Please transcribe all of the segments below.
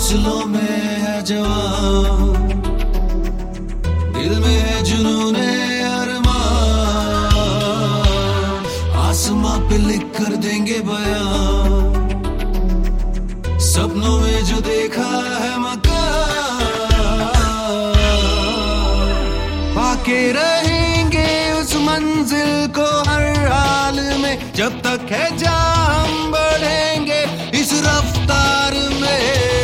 हौसलों में है जवान, दिल में है जुनूने अरमान, आसमां पे लिख कर देंगे बयान, सपनों में जो देखा है मकान, पाके रहेंगे उस मंजिल को हर हाल में, जब तक है जहां हम बढ़ेंगे इस रफ्तार में।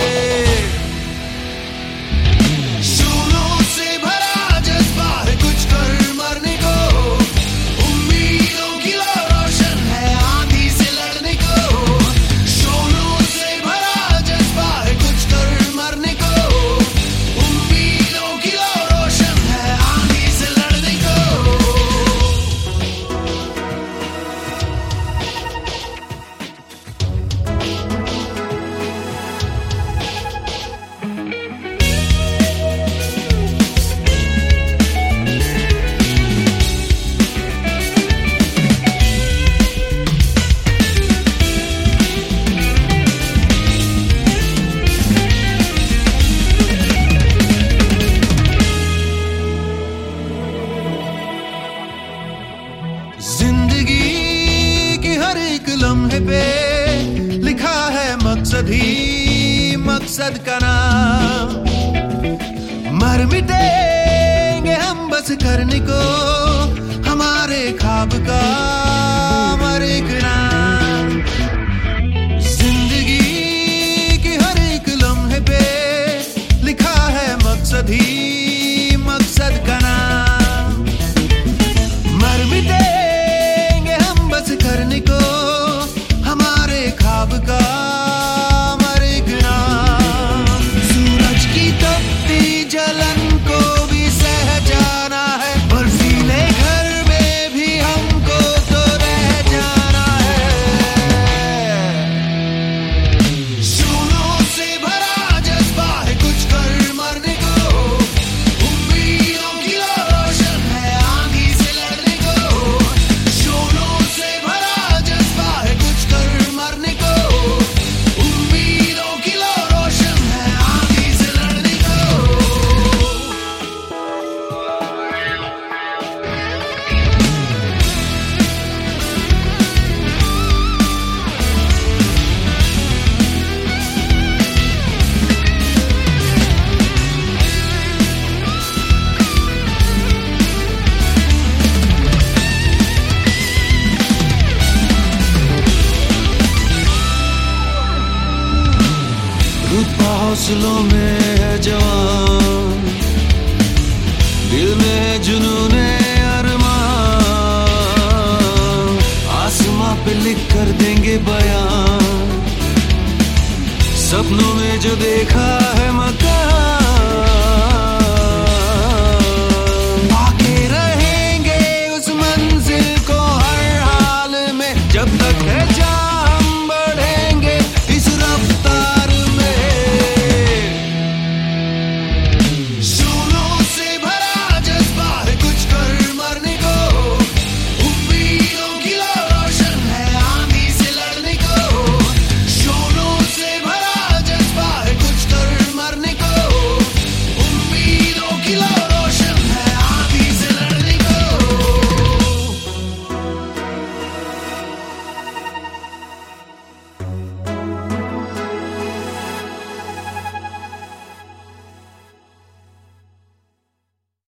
शूलों से भरा जज्बा है कुछ कर मरने को, उम्मीदों की लो रोशन है आंधी से लड़ने को। शूलों से भरा जज्बा है कुछ कर मरने को, उम्मीदों की लो रोशन है आंधी से लड़ने को। जिंदगी की हर एक लम्हे पे लिखा है मकसद ही मकसद का नाम, मर मिटेंगे हम बस करने को हमारे ख्वाब का मर एक नाम। जिंदगी की हर एक लम्हे पे लिखा है मकसद ही मकसद का नाम, मर मिटेंगे हम बस करने को हमारे ख्वाब का मर एक नाम। सूरज की तपती जलन को भी सह जाना है, बर्फीले घर में भी हमको तो रह जाना है। शूलों से भरा जज्बा है कुछ कर मरने को, उम्मीदों की लो रोशन है आंधी से लड़ने को। शूलों से भरा जज्बा है कुछ कर मरने को, उम्मीदों की लो रोशन है आंधी से लड़ने को। रुतबा हौसलों में